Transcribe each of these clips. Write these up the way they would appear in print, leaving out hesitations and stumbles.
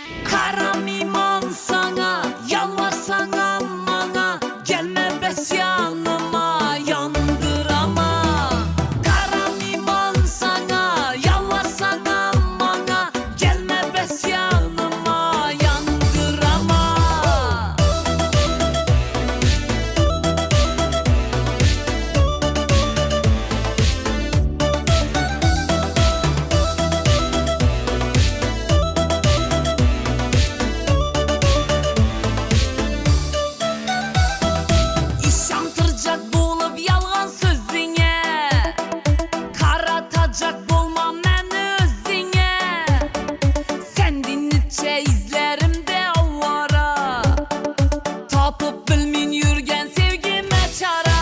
Karam iman sana, yalvarsana bana, gelme bes yanıma, yandırama. Karam iman sana, yalvarsana bana, gelme bes yanıma, yandırama. İşantıracak bulup yalgan sözüne, karatacak bulmam ben özüne. Sen dinledikçe izlerimde avara, tapıp bilmin yürgen sevgime çara.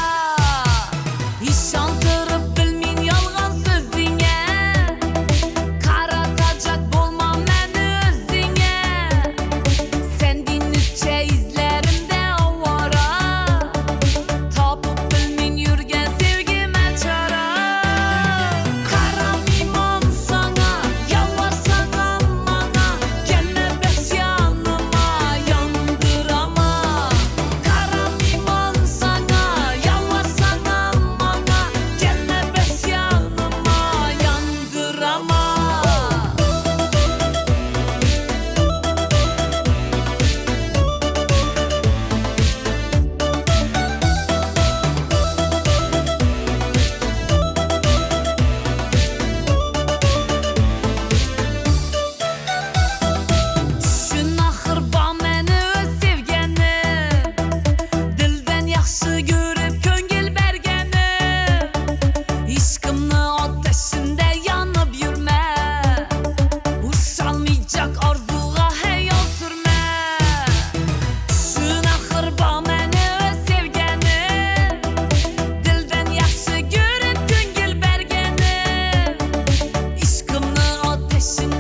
İşantırıp bilmin yalgan sözüne, karatacak bulmam ben özüne. Sen dinledikçe izlerimde avara, tapıp bilmin yürgen sevgime çara. Karam iman sana, yalvarsana bana, gelme bes yanıma, yandırama. Karam iman sana, yalvarsana bana, gelme bes yanıma, yandırama. Düşün axır ba məni öz sevgənim, dildən yaxşı görüb köngül bərgənim. İşqimni ateşində yanıb yürmə, uçalmayacaq arzuğa həyal sürmə. Düşün axır ba məni öz sevgənim, dildən yaxşı görüb köngül bərgənim. İşqimni ateşində